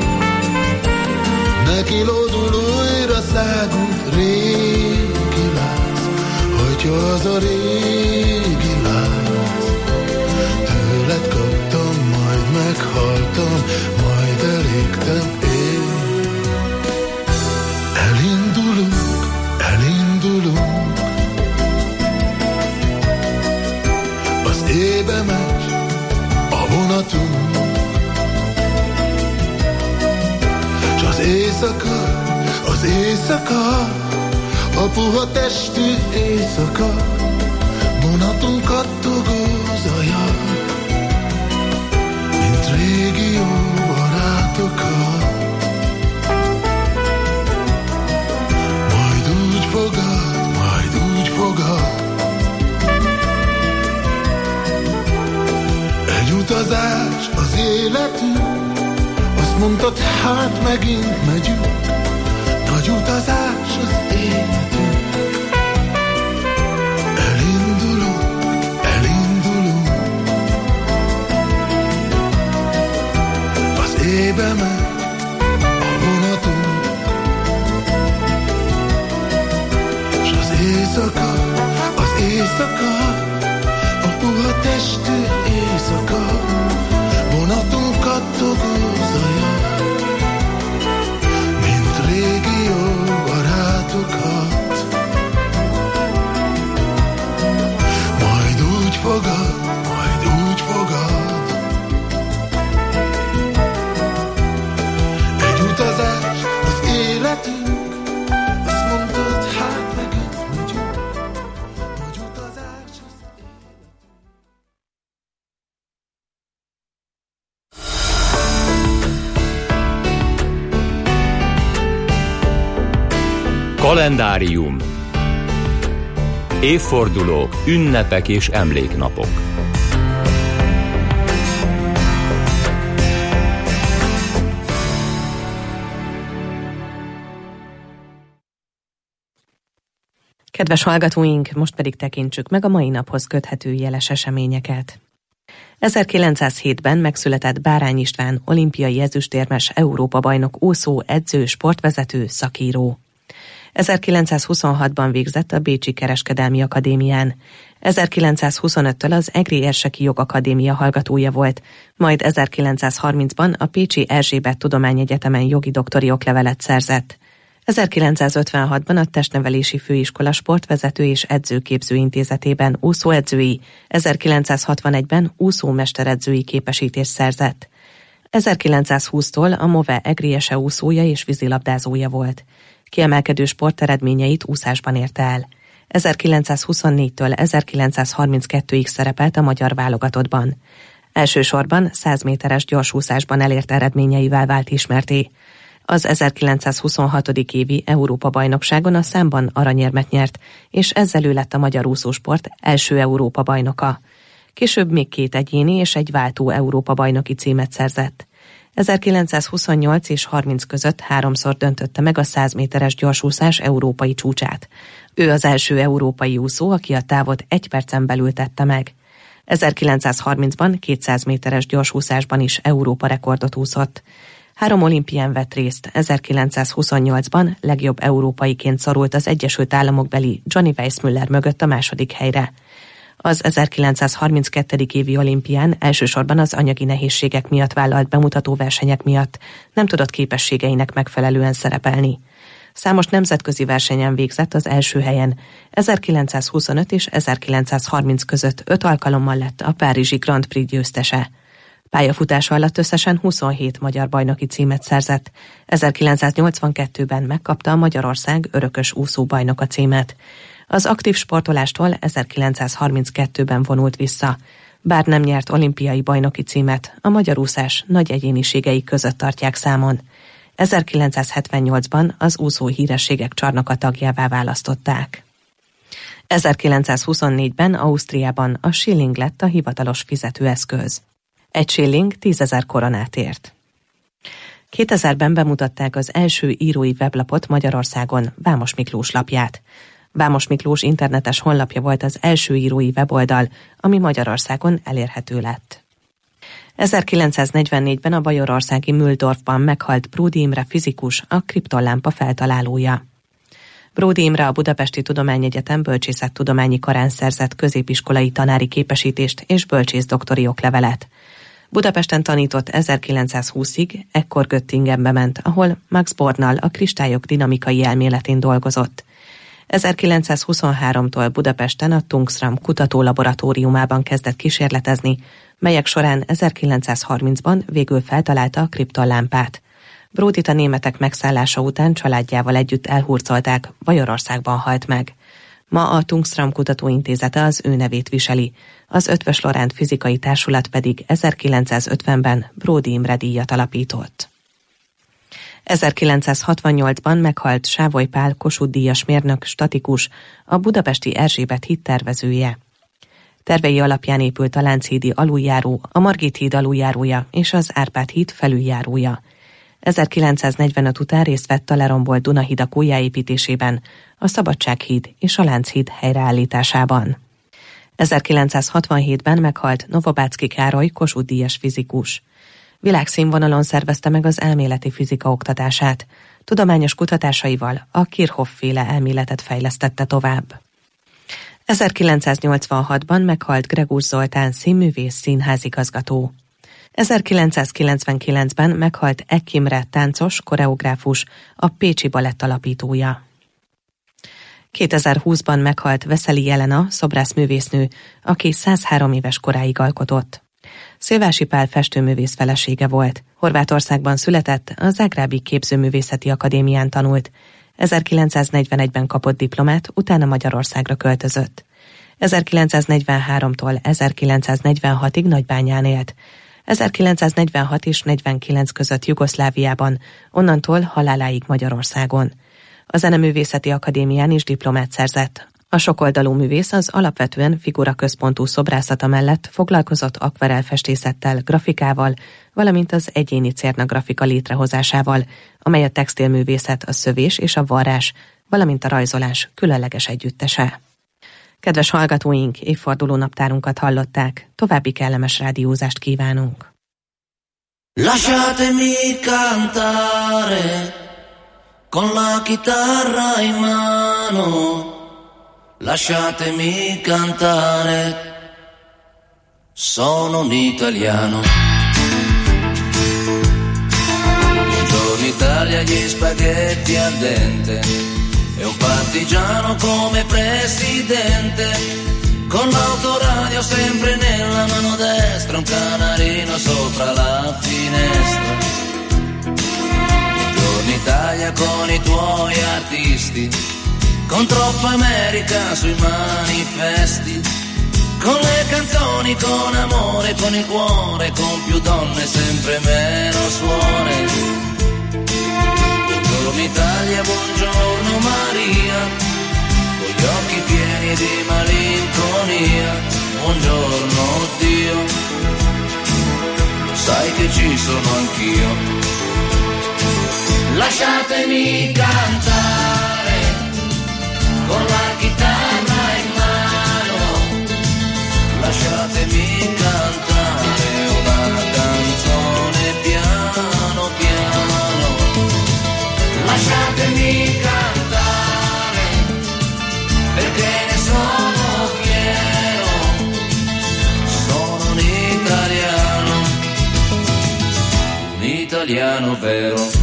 neki lódul, újra szágunk. Régi láz, hogyha az a régi láz. Tőled kaptam, majd meghaltam, majd elégtem én. Elindulunk, elindulunk, az éjbe megy a vonatunk, s az éjszaka, a puha testű éjszaka, vonatunk kattogó zaja, mint régi jó barátokkal. Majd úgy fogad, egy utazás az életünk, azt mondtad, hát megint megyünk. Nagy utazás az életünk, Kalendárium. Évfordulók, ünnepek és emléknapok. Kedves hallgatóink, most pedig tekintsük meg a mai naphoz köthető jeles eseményeket. 1907-ben megszületett Bárány István, olimpiai ezüstérmes, Európa-bajnok, úszó, edző, sportvezető, szakíró. 1926-ban végzett a Bécsi Kereskedelmi Akadémián. 1925-től az Egri Érseki Jogakadémia hallgatója volt, majd 1930-ban a Pécsi Erzsébet Tudományegyetemen jogi doktori oklevelet szerzett. 1956-ban a Testnevelési Főiskola Sportvezető és Edzőképző Intézetében úszóedzői, 1961-ben úszómesteredzői képesítést szerzett. 1920-tól a MOVE egriese úszója és vízilabdázója volt. Kiemelkedő sporteredményeit úszásban érte el. 1924-től 1932-ig szerepelt a magyar válogatottban. Elsősorban 100 méteres gyorsúszásban elért eredményeivel vált ismertté. Az 1926. évi Európa-bajnokságon a számban aranyérmet nyert, és ezzel ő lett a magyar úszósport első Európa-bajnoka. Később még 2 egyéni és egy váltó Európa-bajnoki címet szerzett. 1928 és 30 között 3-szor döntötte meg a 100 méteres gyorsúszás európai csúcsát. Ő az első európai úszó, aki a távot 1 percen belül tette meg. 1930-ban 200 méteres gyorsúszásban is Európa rekordot úszott. 3 olimpián vett részt, 1928-ban legjobb európaiként szorult az Egyesült Államokbeli Johnny Weissmuller mögött a 2. helyre. Az 1932. évi olimpián elsősorban az anyagi nehézségek miatt vállalt bemutató versenyek miatt nem tudott képességeinek megfelelően szerepelni. Számos nemzetközi versenyen végzett az első helyen, 1925 és 1930 között 5 alkalommal lett a párizsi Grand Prix győztese. Pályafutása alatt összesen 27 magyar bajnoki címet szerzett. 1982-ben megkapta a Magyarország örökös úszóbajnoka címet. Az aktív sportolástól 1932-ben vonult vissza. Bár nem nyert olimpiai bajnoki címet, a magyar úszás nagy egyéniségei között tartják számon. 1978-ban az úszó hírességek csarnoka tagjává választották. 1924-ben Ausztriában a shilling lett a hivatalos fizetőeszköz. 1 shilling 10 000 koronát ért. 2000-ben bemutatták az első írói weblapot Magyarországon, Vámos Miklós lapját. Vámos Miklós internetes honlapja volt az első írói weboldal, ami Magyarországon elérhető lett. 1944-ben a bajorországi Mühldorfban meghalt Bródi Imre fizikus, a kriptonlámpa feltalálója. Bródi Imre a Budapesti Tudományegyetem bölcsészettudományi karán szerzett középiskolai tanári képesítést és bölcsész-doktori oklevelet. Budapesten tanított 1920-ig, ekkor Göttingenbe ment, ahol Max Bornnal a kristályok dinamikai elméletén dolgozott. 1923-tól Budapesten a Tungsram kutatólaboratóriumában kezdett kísérletezni, melyek során 1930-ban végül feltalálta a kriptonlámpát. Bródit a németek megszállása után családjával együtt elhurcolták, Bajorországban halt meg. Ma a Tungsram Kutatóintézete az ő nevét viseli, az Eötvös Loránd Fizikai Társulat pedig 1950-ben Bródi Imre díjat alapított. 1968-ban meghalt Sávoly Pál Kossuth-díjas mérnök, statikus, a budapesti Erzsébet híd tervezője. Tervei alapján épült a Lánchídi aluljáró, a Margit híd aluljárója és az Árpád híd felüljárója. 1945 után részt vett a lerombolt Dunahidak újjáépítésében, a Szabadsághíd és a Lánchíd helyreállításában. 1967-ben meghalt Novobáczky Károly Kossuth-díjas fizikus. Világszínvonalon szervezte meg az elméleti fizika oktatását. Tudományos kutatásaival a Kirchhoff-féle elméletet fejlesztette tovább. 1986-ban meghalt Gregús Zoltán színművész, színházigazgató. 1999-ben meghalt Eck Imre táncos, koreográfus, a Pécsi Balett alapítója. 2020-ban meghalt Veszeli Jelena, szobrászművésznő, aki 103 éves koráig alkotott. Szilvási Pál festőművész felesége volt. Horvátországban született, a Zágrábi Képzőművészeti Akadémián tanult. 1941-ben kapott diplomát, utána Magyarországra költözött. 1943-tól 1946-ig Nagybányán élt. 1946 és 49 között Jugoszláviában, onnantól haláláig Magyarországon. A Zeneművészeti Akadémián is diplomát szerzett. A sokoldalú művész az alapvetően figuraközpontú szobrászata mellett foglalkozott akvarellfestészettel, grafikával, valamint az egyéni cérna grafika létrehozásával, amely a textilművészet, a szövés és a varrás, valamint a rajzolás különleges együttese. Kedves hallgatóink, évforduló naptárunkat hallották, további kellemes rádiózást kívánunk. Lasciatemi cantare con la chitarra in mano, lasciatemi cantare, sono un italiano. Buongiorno Italia, gli spaghetti al dente e un partigiano come presidente, con l'autoradio sempre nella mano destra, un canarino sopra la finestra. Buongiorno Italia con i tuoi artisti, con troppa America sui manifesti, con le canzoni, con amore, con il cuore, con più donne, sempre meno suore. Buongiorno Italia, buongiorno Maria, con gli occhi pieni di malinconia. Buongiorno Dio, sai che ci sono anch'io. Lasciatemi cantare con la chitarra in mano, lasciatemi cantare una canzone piano piano, lasciatemi cantare perché ne sono fiero, sono un italiano vero.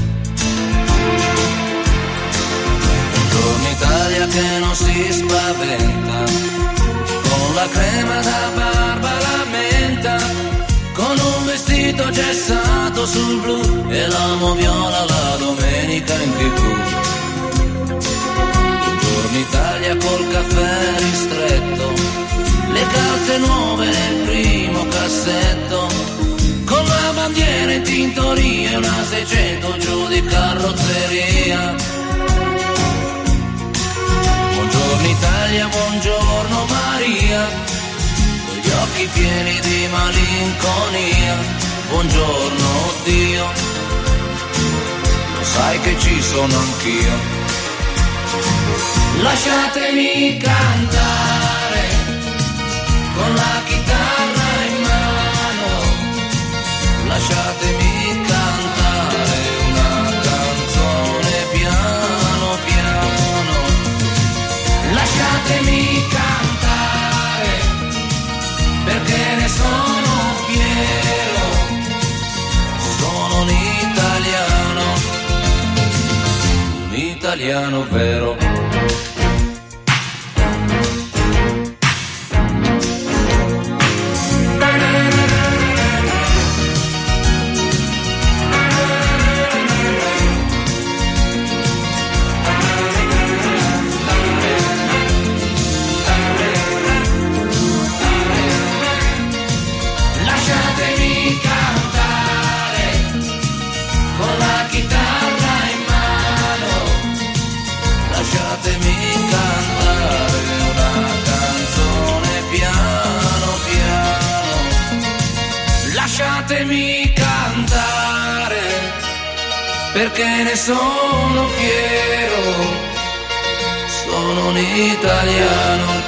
Italia che non si spaventa, con la crema da barba la menta, con un vestito gessato sul blu e l'amo viola la domenica in TV. Buongiorno Italia col caffè ristretto, le calze nuove nel primo cassetto, con la bandiera in tintoria e una 600 giù di carrozzeria. Buongiorno Italia, buongiorno Maria, con gli occhi pieni di malinconia. Buongiorno Dio, lo sai che ci sono anch'io. Lasciatemi cantare con la chitarra in mano, lasciatemi cantare una canzone piano piano. Lasciatemi cantare perché ne sono fiero, sono un italiano vero. Lasciatemi cantare perché ne sono fiero, sono un italiano